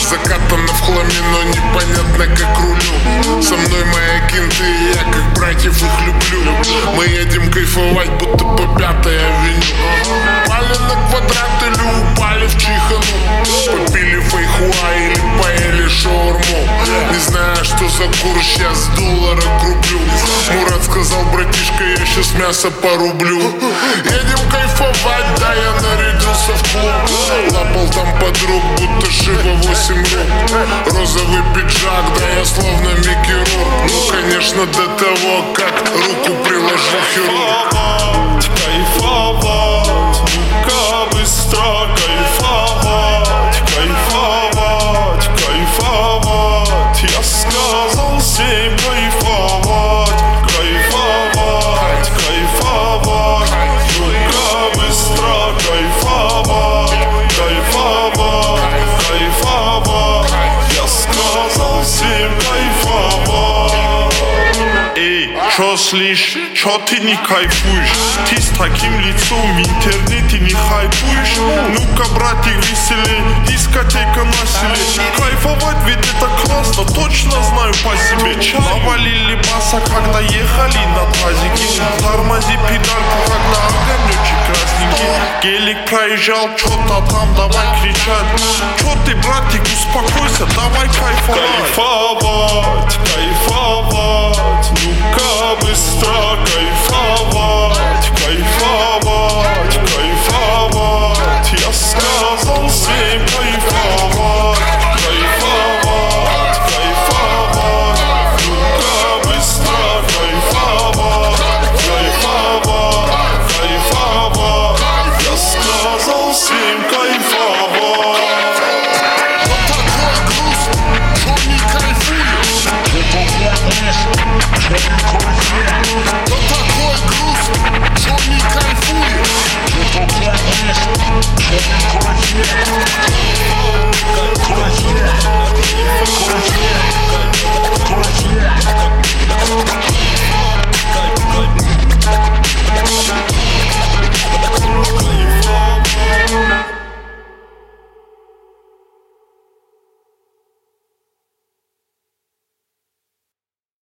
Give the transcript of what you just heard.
закатана в хламе, но непонятно как рулю. Со мной мои кенты, и я как братьев их люблю. Мы едем кайфовать, будто по 5-й авеню. Пали на квадрат или упали в чихану. Попили фейхуа или поели шаурму. Не знаю, что за курс сейчас доллара к рублю. Мурат сказал: братишка, я сейчас мясо порублю. Едем кайфовать, да, я нарядился в клуб. Лапал там подруг, будто Шива 8 рук. Розовый пиджак, да, я словно Микки Рук. Ну, конечно, до того, как руку приложил хирург. Кайфовать, ну-ка быстро кайфовать, кайфовать, кайфовать. Я сказал всем кайфовать, кайфовать, кайфовать. Ну-ка быстро кайфовать, кайфовать, кайфовать. Я сказал всем кайфовать. Эй, чё слышь, чё ты не кайфуешь? Ты с таким лицом в интернете не хайпуешь? Ну-ка, братик, веселей, дискотека на селе. Кайфовать ведь это классно, точно знаю по себе. Навалили баса, когда ехали на тазике. Тормози педальку, когда огонёчек красненький. Гелик проезжал, чё-то там, давай кричать. Чё ты, братик, успокойся, давай кайфовать.